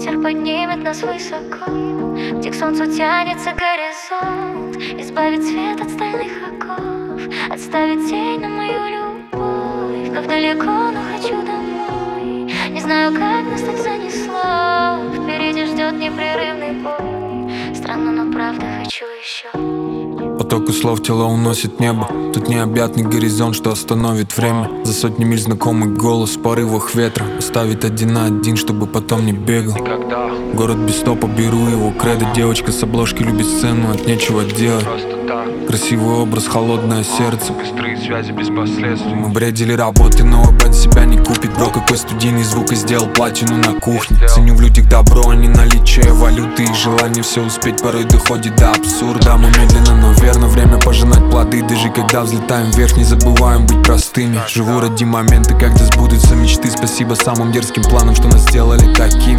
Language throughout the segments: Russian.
Ветер поднимет нас высоко, где к солнцу тянется горизонт. Избавит свет от стальных оков, отставит тень на мою любовь. Как далеко, но хочу домой. Не знаю, как нас так занесло. Впереди ждет непрерывный бой. Странно, но правда хочу еще. Потоку слов тело уносит небо. Тут необъятный горизонт, что остановит время. За сотни миль знакомый голос в порывах ветра. Оставит один на один, чтобы потом не бегал. Город без стопа, беру его кредо. Девочка с обложки любит сцену, от нечего делать. Красивый образ, холодное сердце. Быстрые связи без последствий. Мы бредили работы, но бэнд себя не купит. Бро, какой студийный звук, и сделал платину на кухне. Ценю в людях добро, а не наличие валюты. И желание все успеть порой доходит до абсурда. Мы медленно, но верно, время пожинать плоды. Даже когда взлетаем вверх, не забываем быть простыми. Живу ради момента, когда сбудутся мечты. Спасибо самым дерзким планам, что нас сделали такими.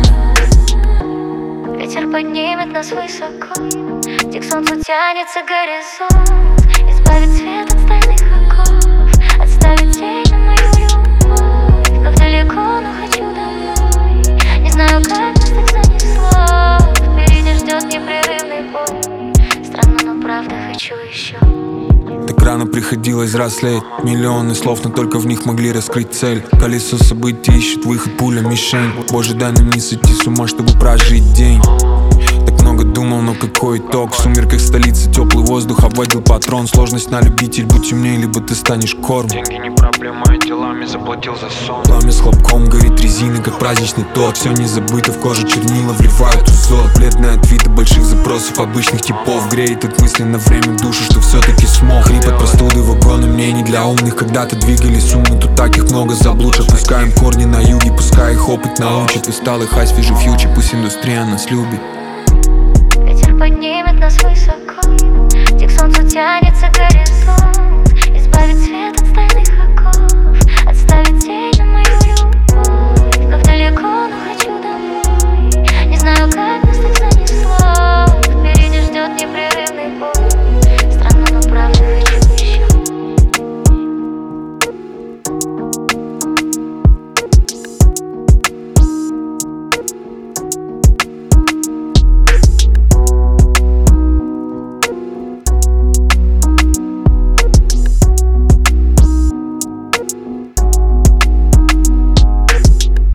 Ветер поднимет нас высоко, где к солнцу тянется горизонт. Избавит свет от стальных оков, отставит тень на мою любовь. Как далеко, но хочу домой. Не знаю, как нас так занесло. Впереди ждет непрерывный бой. Странно, но правда хочу еще. Так рано приходилось взрослеть. Миллионы слов, но только в них могли раскрыть цель. Колесо событий ищет выход, пуля, мишень. Боже, дай нам не сойти с ума, чтобы прожить день. Так много думал, но какой итог? В сумерках столицы теплый воздух обводил патрон. Сложность на любитель, будь умнее, либо ты станешь корм. Деньги не проблема, я делами заплатил за сон. Пламя с хлопком горит резина, как праздничный торт. Все не забыто, в кожу чернила вливают узор. Бледные от вида больших запросов обычных типов. Греет от мысли на время душу, что все-таки смог. Хрип от простуды, вагоны мнений для умных. Когда-то двигались умы, тут таких много заблудших. Пускаем корни на юге, пускай их опыт научит. Усталый хай, свежий фьючер, пусть индустрия нас любит.